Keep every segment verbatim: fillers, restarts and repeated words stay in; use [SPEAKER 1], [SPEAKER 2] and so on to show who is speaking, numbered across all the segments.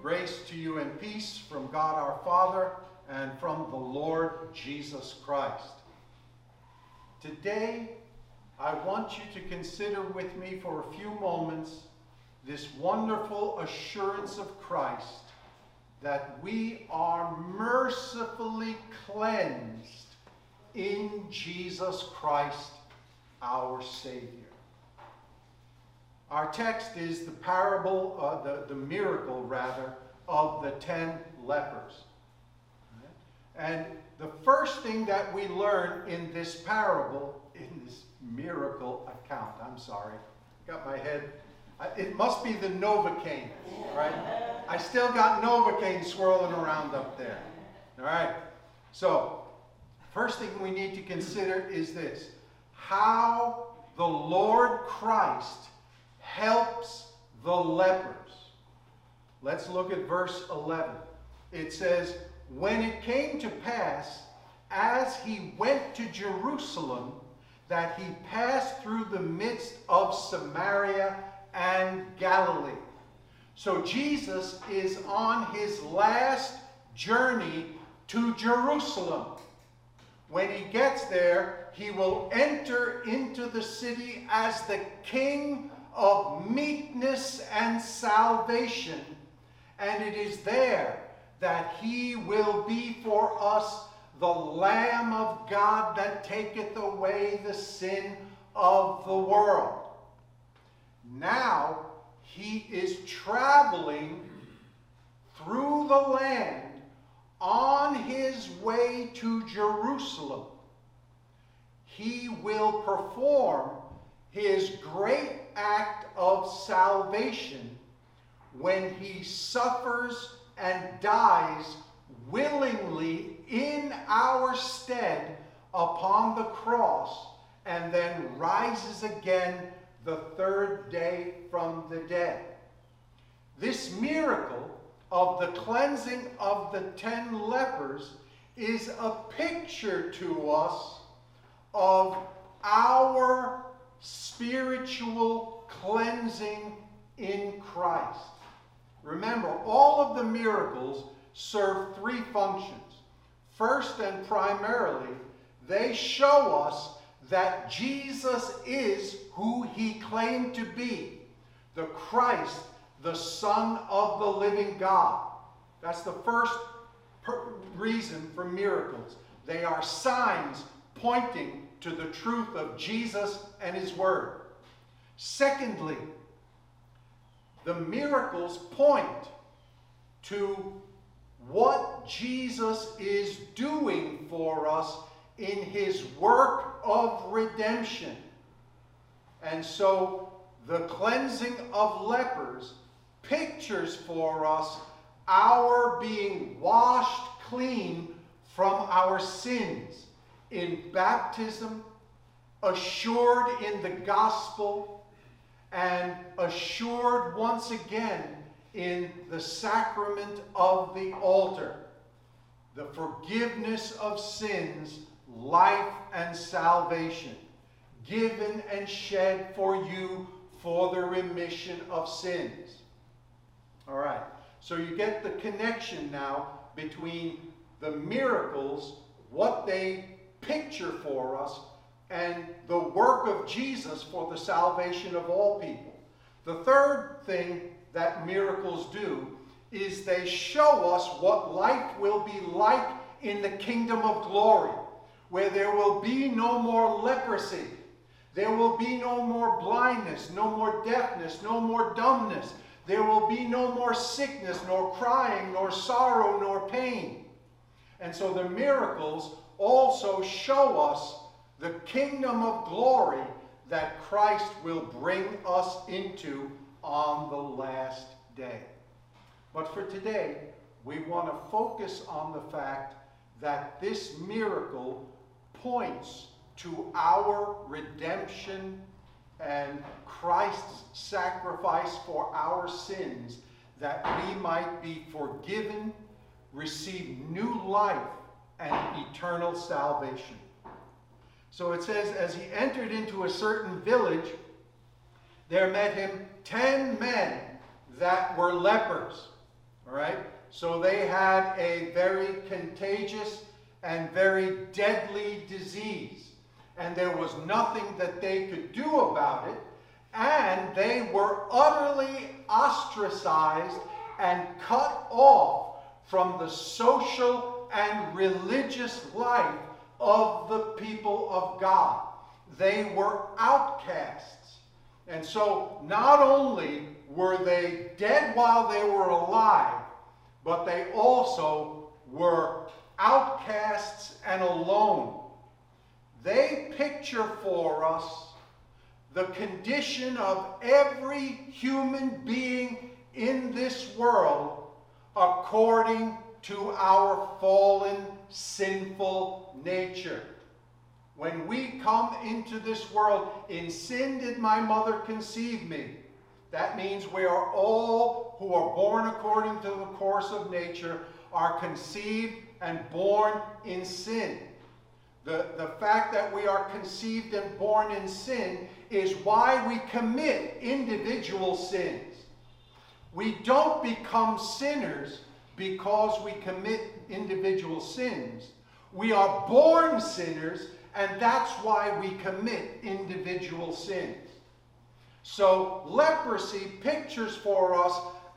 [SPEAKER 1] Grace to you and peace from God our Father and from the Lord Jesus Christ. Today, I want you to consider with me for a few moments this wonderful assurance of Christ that we are mercifully cleansed in Jesus Christ, our Savior. Our text is the parable, uh, the, the miracle rather, of the ten lepers. And the first thing that we learn in this parable, in this miracle account, I'm sorry, got my head, it must be the Novocaine, right? I still got Novocaine swirling around up there. All right, so first thing we need to consider is this: how the Lord Christ helps the lepers. Let's look at verse eleven. It says, "When it came to pass, as he went to Jerusalem, that he passed through the midst of Samaria and Galilee." So Jesus is on his last journey to Jerusalem. When he gets there, he will enter into the city as the King of meekness and salvation, and it is there that he will be for us the Lamb of God that taketh away the sin of the world. Now he is traveling through the land on his way to Jerusalem. He will perform his great act of salvation when he suffers and dies willingly in our stead upon the cross, and then rises again the third day from the dead. This miracle of the cleansing of the ten lepers is a picture to us of our spiritual cleansing in Christ. Remember, all of the miracles serve three functions. First and primarily, they show us that Jesus is who he claimed to be, the Christ, the Son of the living God. That's the first reason for miracles. They are signs pointing to the truth of Jesus and his word. Secondly, the miracles point to what Jesus is doing for us in his work of redemption. And so the cleansing of lepers pictures for us our being washed clean from our sins in baptism, assured in the gospel, and assured once again in the sacrament of the altar. The forgiveness of sins, life and salvation, given and shed for you for the remission of sins. All right, so you get the connection now between the miracles, what they picture for us, and the work of Jesus for the salvation of all people. The third thing that miracles do is they show us what life will be like in the kingdom of glory, where there will be no more leprosy, there will be no more blindness, no more deafness, no more dumbness, there will be no more sickness, nor crying, nor sorrow, nor pain. And so the miracles also show us the kingdom of glory that Christ will bring us into on the last day. But for today, we want to focus on the fact that this miracle points to our redemption and Christ's sacrifice for our sins, that we might be forgiven, receive new life, and eternal salvation. So it says, as he entered into a certain village, there met him ten men that were lepers. All right? So they had a very contagious and very deadly disease. And there was nothing that they could do about it. And they were utterly ostracized and cut off from the social and religious life of the people of God. They were outcasts. And so not only were they dead while they were alive, but they also were outcasts and alone. They picture for us the condition of every human being in this world according to our fallen, sinful nature. When we come into this world, in sin did my mother conceive me. That means we are all who are born according to the course of nature are conceived and born in sin. The, the fact that we are conceived and born in sin is why we commit individual sins. We don't become sinners because we commit individual sins. We are born sinners, and that's why we commit individual sins. So leprosy pictures for us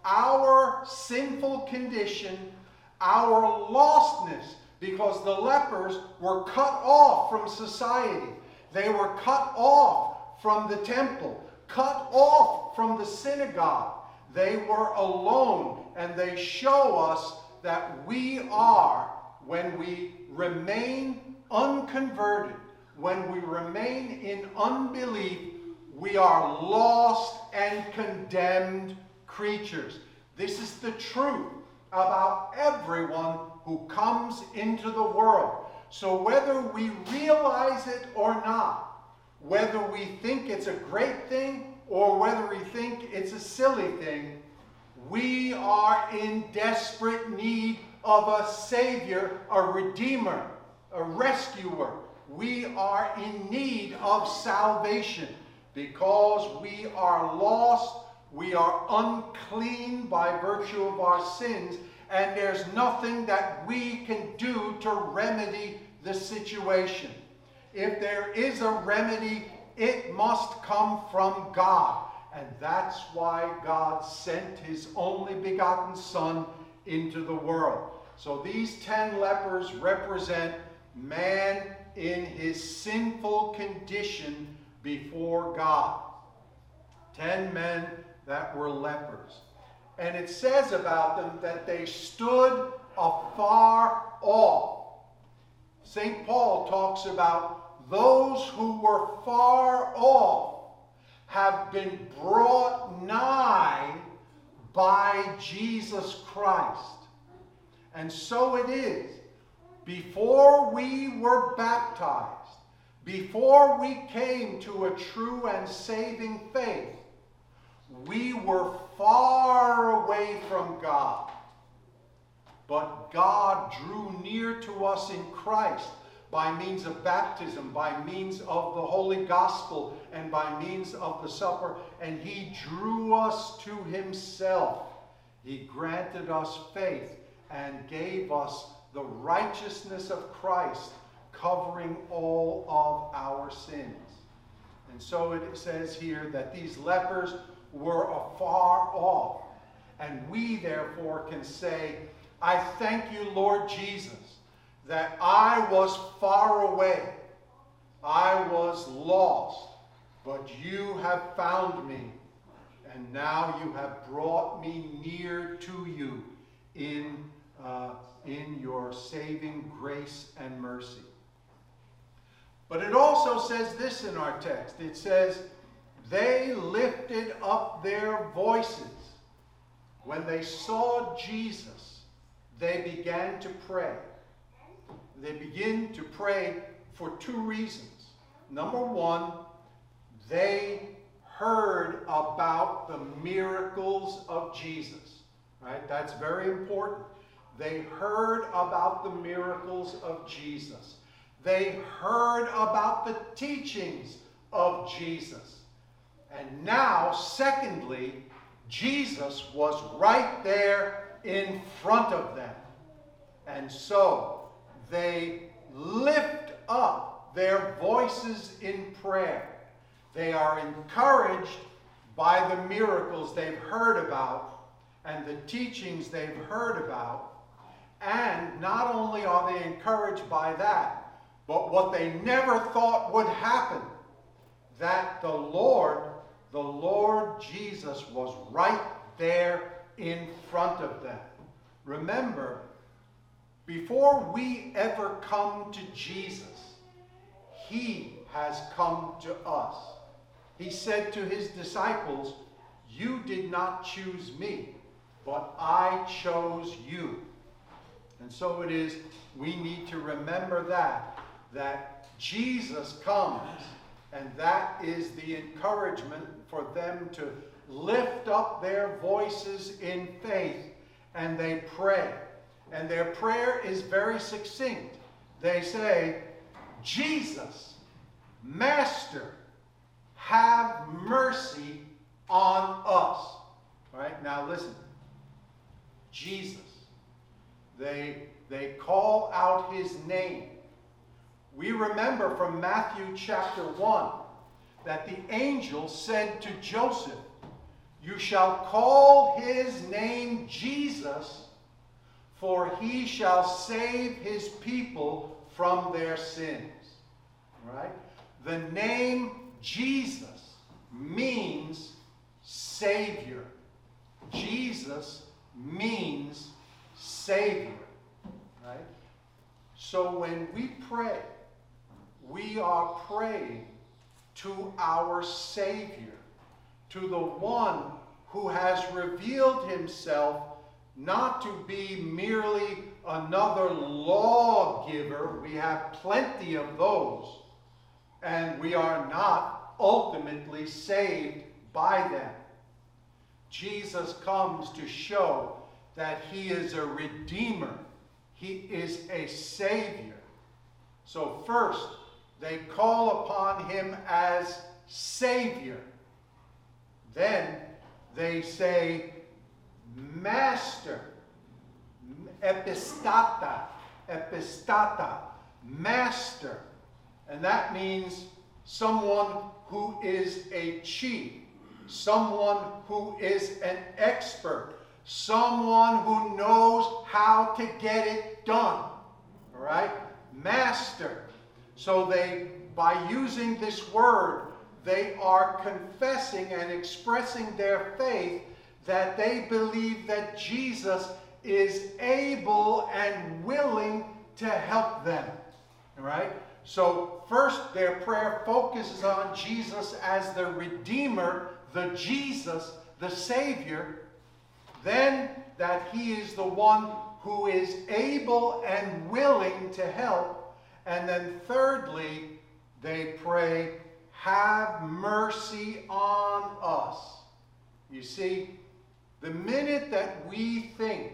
[SPEAKER 1] our sinful condition, our lostness, because the lepers were cut off from society. They were cut off from the temple, cut off from the synagogue. They were alone, and they show us that we are, when we remain unconverted, when we remain in unbelief, we are lost and condemned creatures. This is the truth about everyone who comes into the world. So whether we realize it or not, whether we think it's a great thing or whether we think it's a silly thing, we are in desperate need of a Savior, a Redeemer, a Rescuer. We are in need of salvation because we are lost, we are unclean by virtue of our sins, and there's nothing that we can do to remedy the situation. If there is a remedy, it must come from God. And that's why God sent his only begotten Son into the world. So these ten lepers represent man in his sinful condition before God. Ten men that were lepers. And it says about them that they stood afar off. Saint Paul talks about those who were far off have been brought nigh by Jesus Christ. And so it is. Before we were baptized, before we came to a true and saving faith, we were far away from God. But God drew near to us in Christ by means of baptism, by means of the Holy Gospel, and by means of the supper, and he drew us to himself. He granted us faith and gave us the righteousness of Christ, covering all of our sins. And so it says here that these lepers were afar off. And we therefore can say, I thank you, Lord Jesus, that I was far away. I was lost, but you have found me. And now you have brought me near to you in, uh, in your saving grace and mercy. But it also says this in our text. It says, they lifted up their voices. When they saw Jesus, they began to pray. They begin to pray for two reasons. Number one, they heard about the miracles of Jesus. Right? That's very important. They heard about the miracles of Jesus. They heard about the teachings of Jesus. And now, secondly, Jesus was right there in front of them. And so they lift up their voices in prayer. They are encouraged by the miracles they've heard about and the teachings they've heard about. And not only are they encouraged by that, but what they never thought would happen, that the Lord, the Lord Jesus was right there in front of them. Remember, before we ever come to Jesus, he has come to us. He said to his disciples, "You did not choose me, but I chose you." And so it is, we need to remember that, that Jesus comes, and that is the encouragement for them to lift up their voices in faith, and they pray. And their prayer is very succinct. They say, "Jesus, Master, have mercy on us." All right, now listen. Jesus. They, they call out his name. We remember from Matthew chapter one that the angel said to Joseph, "You shall call his name Jesus, for he shall save his people from their sins." Right? The name Jesus means Savior. Jesus means Savior. Right? So when we pray, we are praying to our Savior, to the one who has revealed himself not to be merely another lawgiver. We have plenty of those, and we are not ultimately saved by them. Jesus comes to show that he is a redeemer. He is a savior. So first, they call upon him as Savior. Then they say, Master, epistata, epistata, Master. And that means someone who is a chief, someone who is an expert, someone who knows how to get it done. All right? Master. So they, by using this word, they are confessing and expressing their faith that they believe that Jesus is able and willing to help them. All right? So first, their prayer focuses on Jesus as the Redeemer, the Jesus, the Savior. Then that he is the one who is able and willing to help. And then thirdly, they pray, have mercy on us. You see, the minute that we think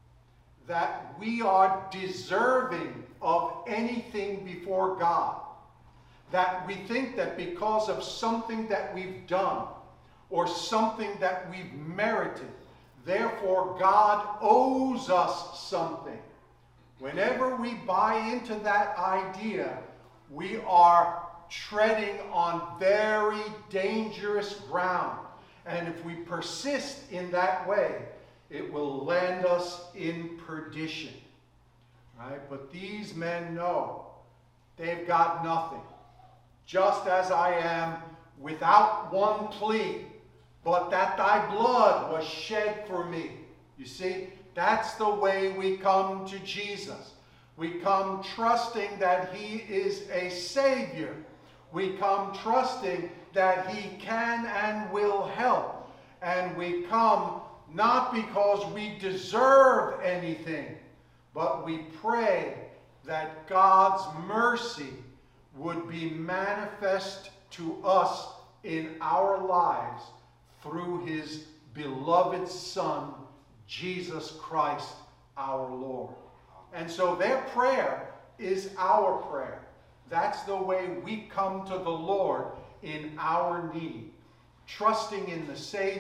[SPEAKER 1] that we are deserving of anything before God, that we think that because of something that we've done or something that we've merited, therefore God owes us something. Whenever we buy into that idea, we are treading on very dangerous ground. And if we persist in that way, it will land us in perdition. Right? But these men know they've got nothing. Just as I am without one plea, but that thy blood was shed for me. You see, that's the way we come to Jesus. We come trusting that he is a Savior. We come trusting that he can and will help. And we come not because we deserve anything, but we pray that God's mercy would be manifest to us in our lives through his beloved Son, Jesus Christ, our Lord. And so their prayer is our prayer. That's the way we come to the Lord in our need. Trusting in the Savior,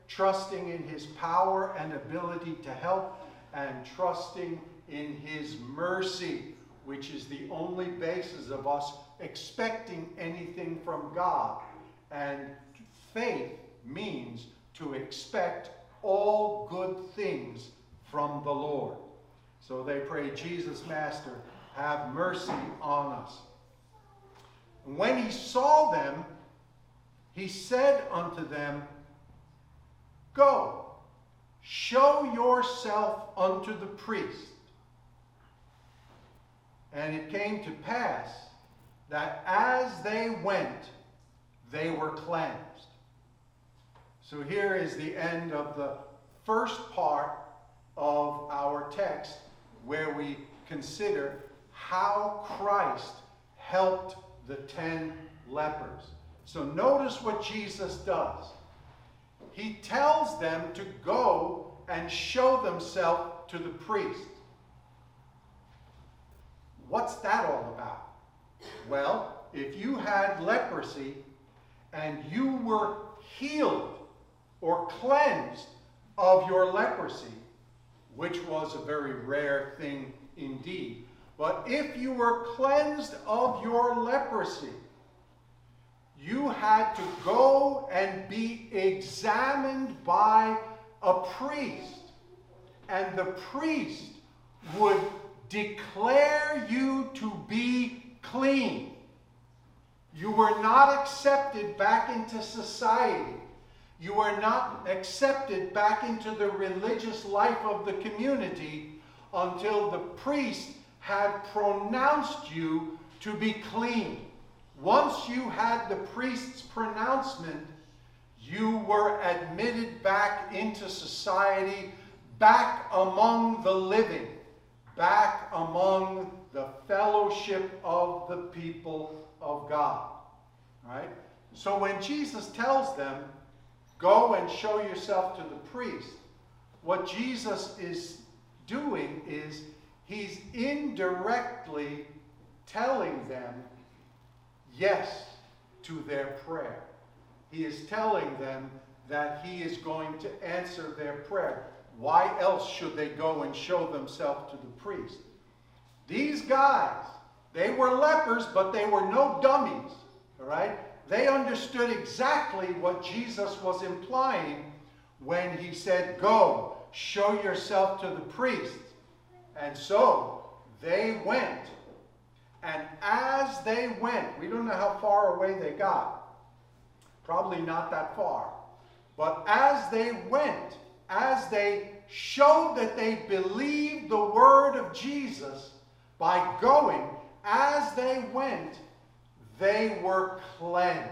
[SPEAKER 1] trusting in his power and ability to help, and trusting in his mercy, which is the only basis of us expecting anything from God. And faith means to expect all good things from the Lord. So they pray, Jesus, Master, have mercy on us. And when he saw them, he said unto them, Go, show yourself unto the priest. And it came to pass that as they went, they were cleansed. So here is the end of the first part of our text, where we consider how Christ helped the ten lepers. So notice what Jesus does. He tells them to go and show themselves to the priest. What's that all about? Well, if you had leprosy and you were healed or cleansed of your leprosy, which was a very rare thing indeed, but if you were cleansed of your leprosy, you had to go and be examined by a priest. And the priest would declare you to be clean. You were not accepted back into society. You were not accepted back into the religious life of the community until the priest had pronounced you to be clean. Once you had the priest's pronouncement, you were admitted back into society, back among the living, back among the fellowship of the people of God. Right? So when Jesus tells them, go and show yourself to the priest, what Jesus is doing is he's indirectly telling them yes to their prayer. He is telling them that he is going to answer their prayer. Why else should they go and show themselves to the priest? These guys, they were lepers, but they were no dummies. All right? They understood exactly what Jesus was implying when he said, go, show yourself to the priest. And so they went. And as they went, we don't know how far away they got. Probably not that far. But as they went, as they showed that they believed the word of Jesus by going, as they went, they were cleansed.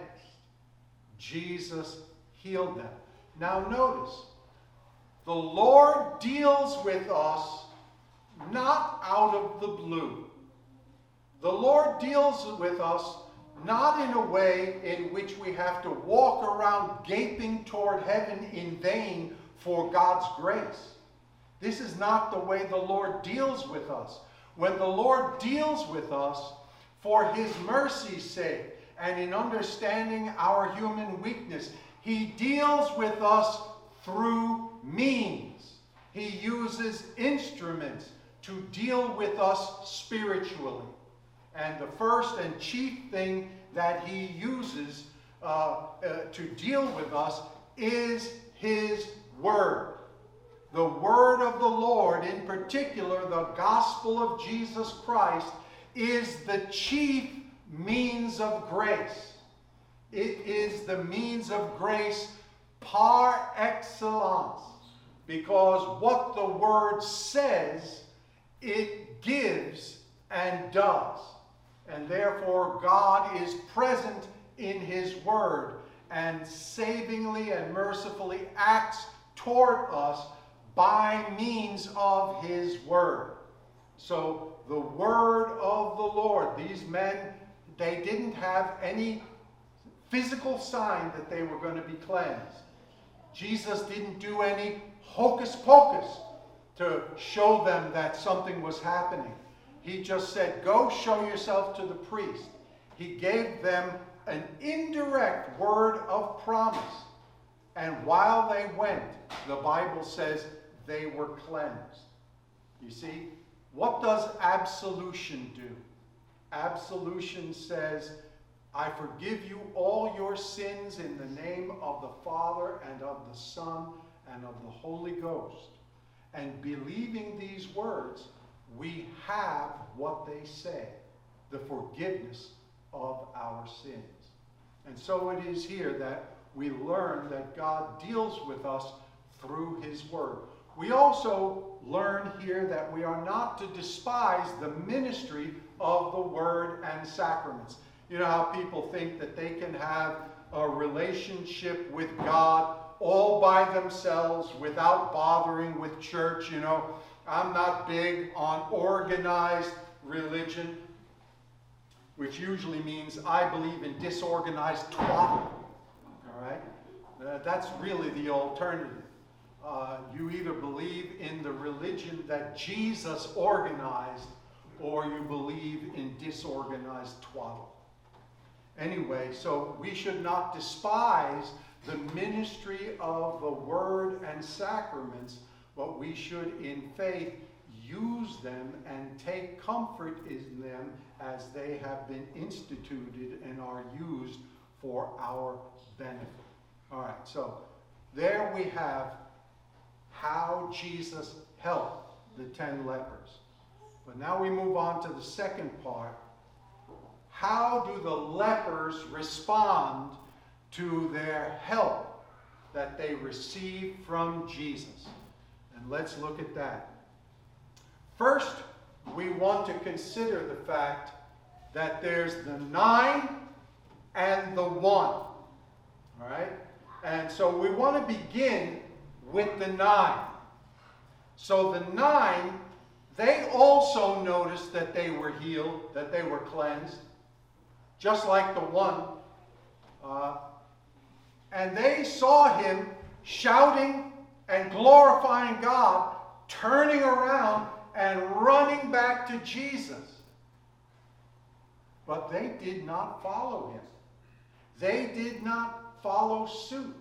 [SPEAKER 1] Jesus healed them. Now notice, the Lord deals with us not out of the blue. The Lord deals with us not in a way in which we have to walk around gaping toward heaven in vain for God's grace. This is not the way the Lord deals with us. When the Lord deals with us for his mercy's sake and in understanding our human weakness, he deals with us through means. He uses instruments to deal with us spiritually. And the first and chief thing that he uses uh, uh, to deal with us is his word. The word of the Lord, in particular, the gospel of Jesus Christ, is the chief means of grace. It is the means of grace par excellence. Because what the word says, it gives and does. And therefore, God is present in his word and savingly and mercifully acts toward us by means of his word. So the word of the Lord, these men, they didn't have any physical sign that they were going to be cleansed. Jesus didn't do any hocus pocus to show them that something was happening. He just said, go show yourself to the priest. He gave them an indirect word of promise and while they went, the Bible says they were cleansed. You see, what does absolution do? Absolution says, I forgive you all your sins in the name of the Father and of the Son and of the Holy Ghost. And believing these words, we have what they say, the forgiveness of our sins. And so it is here that we learn that God deals with us through his word. We also learn here that we are not to despise the ministry of the word and sacraments. You know how people think that they can have a relationship with God all by themselves without bothering with church. You know, I'm not big on organized religion, which usually means I believe in disorganized twaddle. All right? Uh, that's really the alternative. Uh, you either believe in the religion that Jesus organized, or you believe in disorganized twaddle. Anyway, so we should not despise the ministry of the word and sacraments, but we should in faith use them and take comfort in them as they have been instituted and are used for our benefit. All right, so there we have how Jesus helped the ten lepers. But now we move on to the second part. How do the lepers respond to their help that they receive from Jesus? And let's look at that. First, we want to consider the fact that there's the nine and the one. All right? And so we want to begin with the nine. So the nine, they also noticed that they were healed, that they were cleansed, just like the one. Uh, and they saw him shouting and glorifying God, turning around and running back to Jesus. But they did not follow him. They did not follow suit.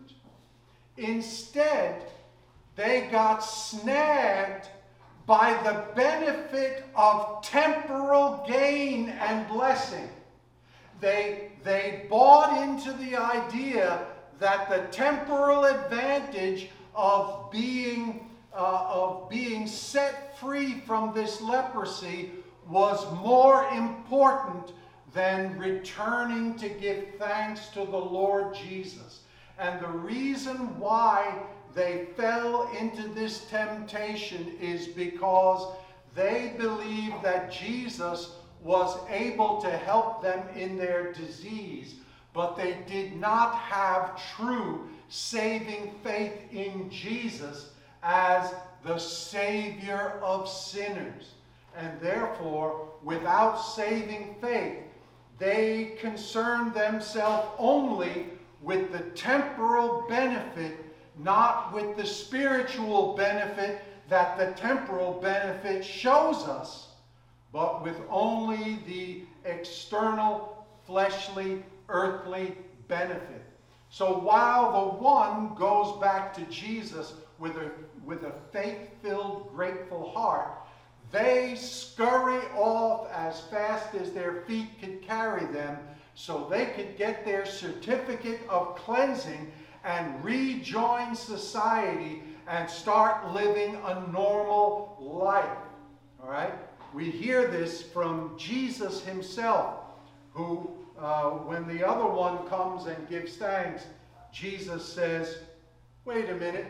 [SPEAKER 1] Instead, they got snagged by the benefit of temporal gain and blessing. They, they bought into the idea that the temporal advantage of being, uh, of being set free from this leprosy was more important than returning to give thanks to the Lord Jesus. And the reason why they fell into this temptation is because they believed that Jesus was able to help them in their disease, but they did not have true saving faith in Jesus as the Savior of sinners. And therefore, without saving faith, they concerned themselves only with the temporal benefit, not with the spiritual benefit that the temporal benefit shows us, but with only the external, fleshly, earthly benefit. So while the one goes back to Jesus with a, with a faith-filled, grateful heart, they scurry off as fast as their feet could carry them so they could get their certificate of cleansing and rejoin society and start living a normal life. All right? We hear this from Jesus himself, who, uh, when the other one comes and gives thanks, Jesus says, wait a minute,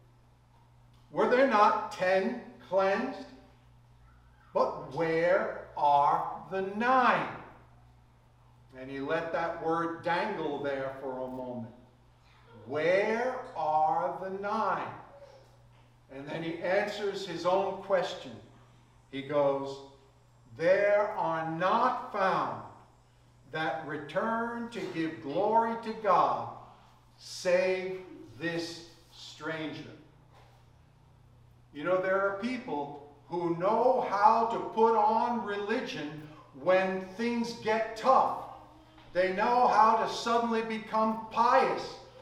[SPEAKER 1] were there not ten cleansed? But where are the nine? And he let that word dangle there for a moment. Where are the nine? And then he answers his own question. He goes, there are not found that return to give glory to God, save this stranger. You know, there are people who know how to put on religion when things get tough. They know how to suddenly become pious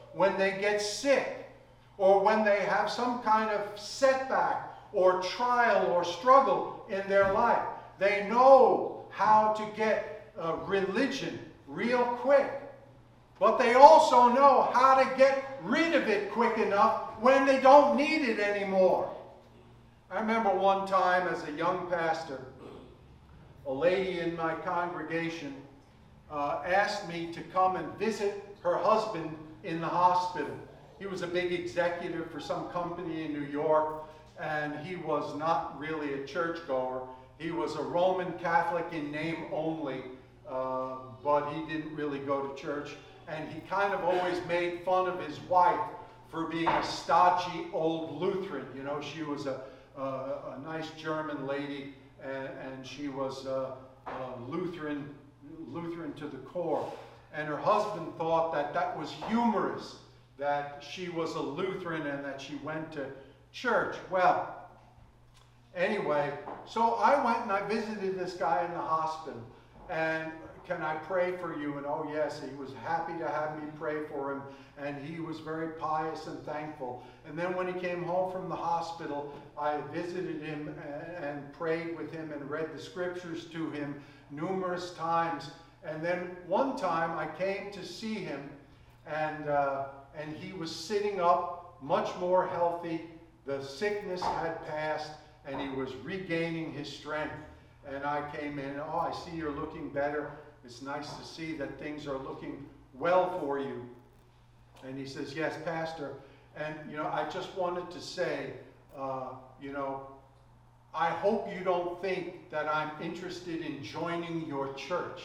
[SPEAKER 1] when they get sick, or when they have some kind of setback or trial or struggle in their life. They know how to get uh, religion real quick. But they also know how to get rid of it quick enough when they don't need it anymore. I remember one time as a young pastor, a lady in my congregation uh, asked me to come and visit her husband in the hospital. He was a big executive for some company in New York, and he was not really a churchgoer. He was a Roman Catholic in name only, uh, but he didn't really go to church. And he kind of always made fun of his wife for being a stodgy old Lutheran. You know, she was a, a, a nice German lady, and, and she was a, a Lutheran, Lutheran to the core. And her husband thought that that was humorous, that she was a Lutheran and that she went to church. Well, anyway, so I went and I visited this guy in the hospital. And can I pray for you? And oh yes, he was happy to have me pray for him. And he was very pious and thankful. And then when he came home from the hospital, I visited him and, and prayed with him and read the scriptures to him numerous times. And then one time I came to see him, and, uh, and he was sitting up, much more healthy. The sickness had passed, and he was regaining his strength. And I came in, oh, I see you're looking better. It's nice to see that things are looking well for you. And he says, yes, Pastor. And, you know, I just wanted to say, uh, you know, I hope you don't think that I'm interested in joining your church.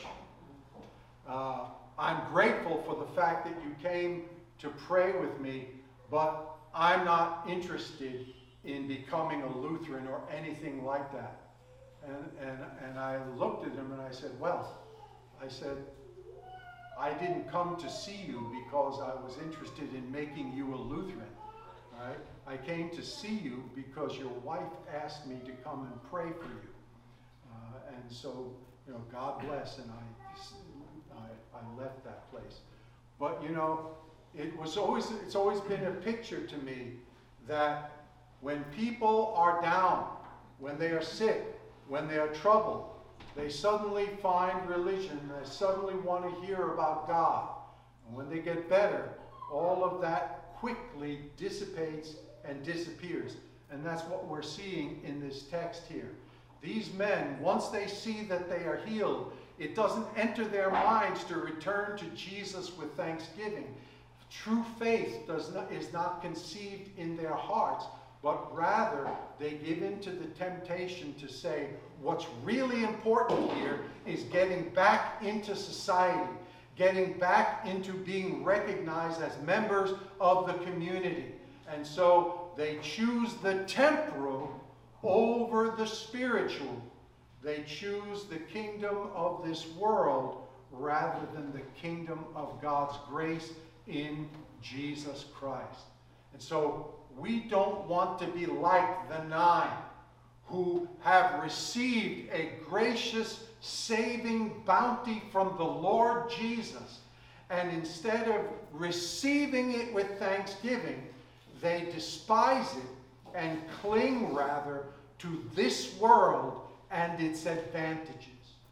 [SPEAKER 1] Uh, I'm grateful for the fact that you came to pray with me, but I'm not interested in becoming a Lutheran or anything like that. And, and, and I looked at him and I said, well, I said, I didn't come to see you because I was interested in making you a Lutheran. All right? I came to see you because your wife asked me to come and pray for you. Uh, and so, you know, God bless, and I, I, I left that place. But, you know, it was always, it's always been a picture to me that when people are down, when they are sick, when they are troubled, they suddenly find religion, they suddenly want to hear about God. And when they get better, all of that quickly dissipates and disappears. And that's what we're seeing in this text here. These men, once they see that they are healed, it doesn't enter their minds to return to Jesus with thanksgiving. True faith does not, is not conceived in their hearts, but rather they give in to the temptation to say, what's really important here is getting back into society, getting back into being recognized as members of the community. And so they choose the temporal over the spiritual. They choose the kingdom of this world rather than the kingdom of God's grace in Jesus Christ. And so we don't want to be like the nine who have received a gracious, saving bounty from the Lord Jesus, and instead of receiving it with thanksgiving, they despise it and cling rather to this world and its advantages.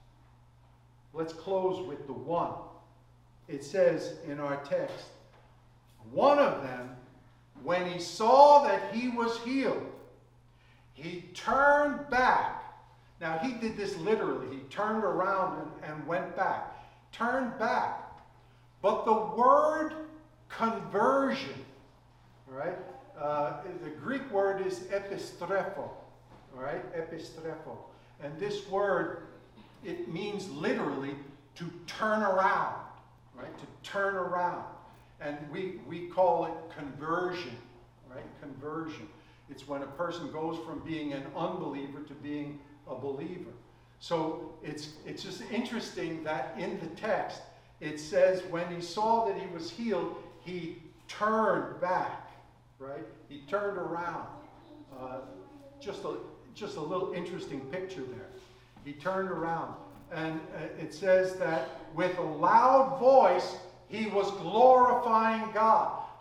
[SPEAKER 1] Let's close with the one. It says in our text, one of them, when he saw that he was healed, he turned back. Now, he did this literally. He turned around and, and went back. Turned back. But the word conversion, right? Uh, the Greek word is epistrepho, right? Epistrepho. And this word, it means literally to turn around, right? To turn around. And we, we call it conversion, right? Conversion. It's when a person goes from being an unbeliever to being a believer. So it's, it's just interesting that in the text, it says when he saw that he was healed, he turned back, right? He turned around. Uh, just, a, just a little interesting picture there. He turned around. And uh, it says that with a loud voice, he was glorifying God.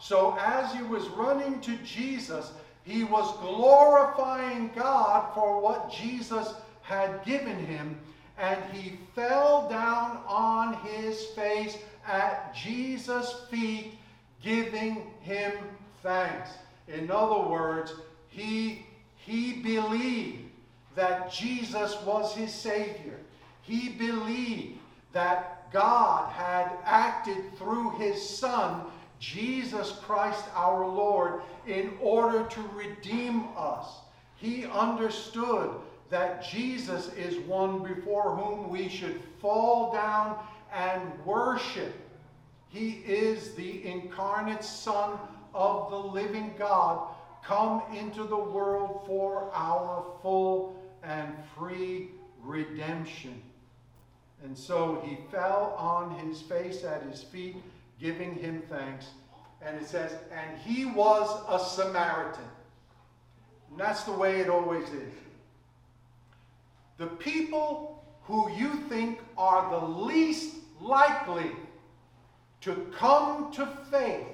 [SPEAKER 1] So as he was running to Jesus, he was glorifying God for what Jesus had given him, and he fell down on his face at Jesus' feet, giving him thanks. In other words, he, he believed that Jesus was his Savior. He believed that God had acted through his Son, Jesus Christ our Lord, in order to redeem us. He understood that Jesus is one before whom we should fall down and worship. He is the incarnate Son of the living God, come into the world for our full and free redemption. And so he fell on his face at his feet, giving him thanks. And it says, and he was a Samaritan. And that's the way it always is. The people who you think are the least likely to come to faith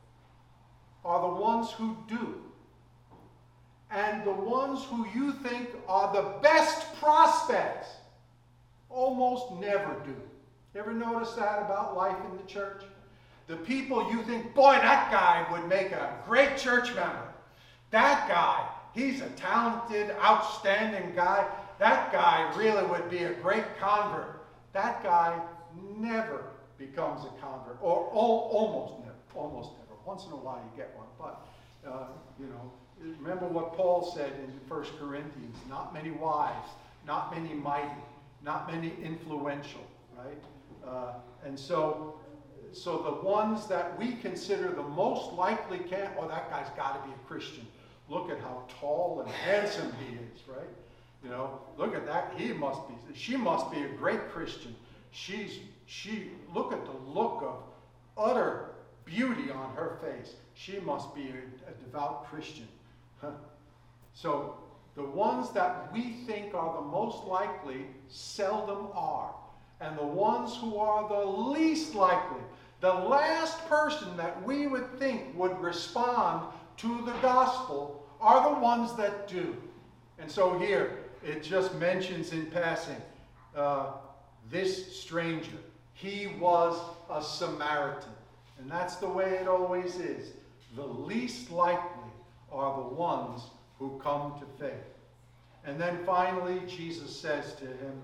[SPEAKER 1] are the ones who do. And the ones who you think are the best prospects almost never do. Ever notice that about life in the church? The people you think, boy, that guy would make a great church member. That guy, he's a talented, outstanding guy. That guy really would be a great convert. That guy never becomes a convert, or oh, almost never, almost never. Once in a while you get one, but, uh, you know, remember what Paul said in First Corinthians, not many wise, not many mighty, not many influential, right? Uh, and so, so the ones that we consider the most likely can, oh, that guy's got to be a Christian. Look at how tall and handsome he is, right? You know, look at that. He must be, she must be a great Christian. She's, she, look at the look of utter beauty on her face. She must be a, a devout Christian. Huh? So the ones that we think are the most likely seldom are. And the ones who are the least likely, the last person that we would think would respond to the gospel, are the ones that do. And so here, it just mentions in passing, uh, this stranger, he was a Samaritan. And that's the way it always is. The least likely are the ones who come to faith. And then finally, Jesus says to him,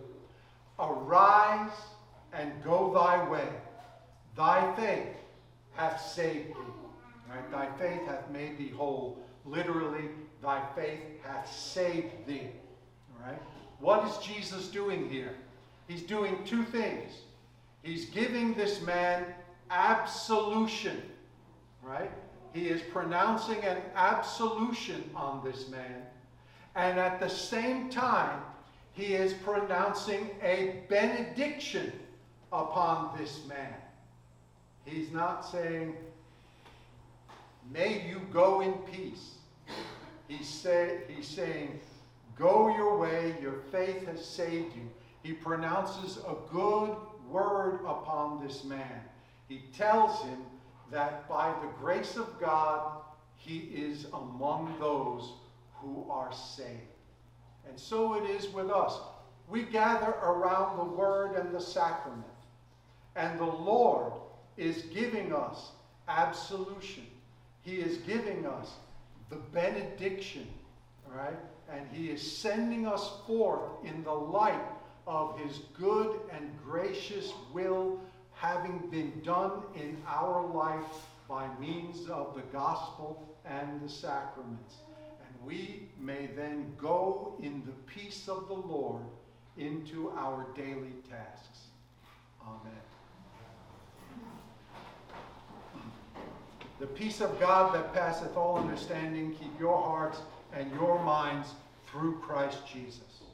[SPEAKER 1] arise and go thy way. Thy faith hath saved thee. Right? Thy faith hath made thee whole. Literally, thy faith hath saved thee. All right? What is Jesus doing here? He's doing two things. He's giving this man absolution. Right? He is pronouncing an absolution on this man. And at the same time, he is pronouncing a benediction upon this man. He's not saying, may you go in peace. He's, say, he's saying, go your way, your faith has saved you. He pronounces a good word upon this man. He tells him that by the grace of God, he is among those who are saved. And so it is with us. We gather around the word and the sacrament. And the Lord is giving us absolution. He is giving us the benediction, right? And he is sending us forth in the light of his good and gracious will having been done in our life by means of the gospel and the sacraments. And we may then go in the peace of the Lord into our daily tasks. Amen. The peace of God that passeth all understanding, keep your hearts and your minds through Christ Jesus.